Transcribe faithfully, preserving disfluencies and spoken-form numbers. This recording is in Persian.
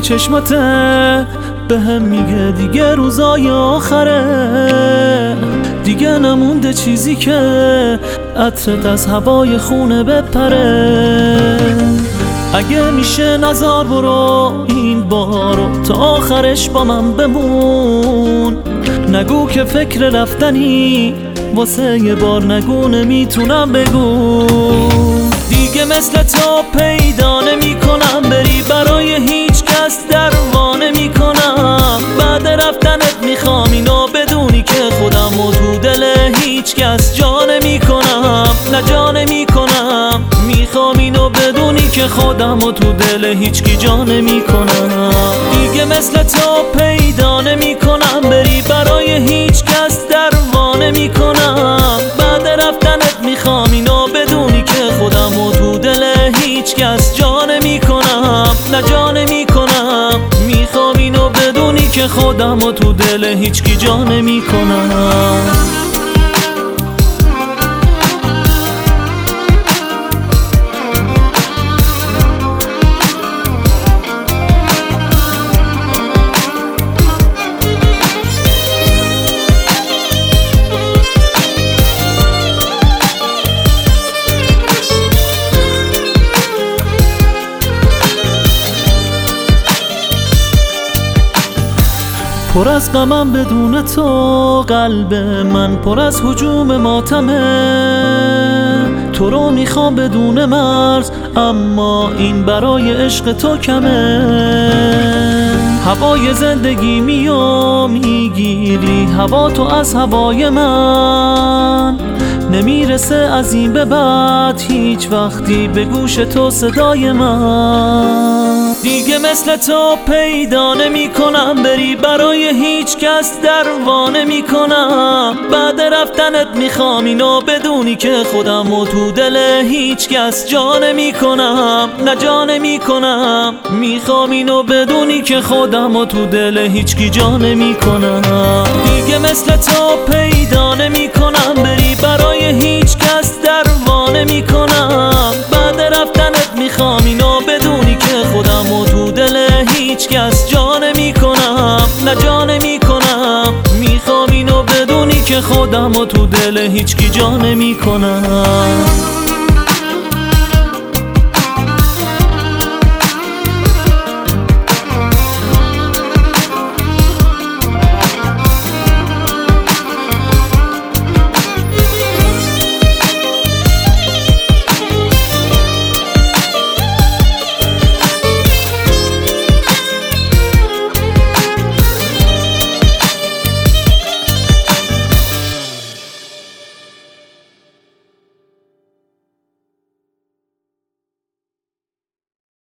نگاه چشماته به هم میگه دیگه روزای آخره، دیگه نمونده چیزی که عطرت از هوای خونه بپره. اگه میشه نزار برو این بارو تا آخرش با من بمون، نگو که فکر رفتنی واسه یه بار نگو نمیتونم بگو. دیگه مثل تو پیدا نمی کنم بری برای هیچ کس دروا نمی کنم. بعد رفتنت میخوام اینو بدونی که خودم و تو دل هیچ کس جا نمی کنم، نه جا نمی کنم. میخوام اینو بدونی که خودم و تو دل هیچ کی جا نمی کنم. دیگه مثل تو پیدا نمی کنم بری برای هیچ کس دروا نمی کنم. بعد رفتنت میخوام اینو بدونی که خودم و تو دل هیچ کس جا نمی کنم، نه جا نمی کنم. میخوام اینو بدونی که خودم و تو دل هیچ کی جا نمی کنم. پر از غمم بدون تو، قلب من پر از هجوم ماتمه. تو رو میخوام بدون مرز اما این برای عشق تو کمه. هوای زندگی میو میگیری هوا تو از هوای من، نمیرسه از این به بعد هیچ وقتی به گوش تو صدای من. دیگه مثل تو پیدا نمی کنم بری برای هیچ کس دروا نمی کنم. بعد رفتنت میخوام اینو بدونی که خودم و تو دل هیچ کس جا نمی کنم، نه جا نمی کنم. میخوام اینو بدونی که خودم و تو دل هیچ کی جا نمی کنم. دیگه مثل تو پیدا نمی کنم بری برای هیچ کس دروا نمی کنم. بعد رفتنت میخوام اینو بدونی که خودم و تو دل هیچ کس جا نمی کنم، نه جا نمی کنم. میخوام اینو بدونی که خودم و تو دل هیچ کی جا نمی کنم.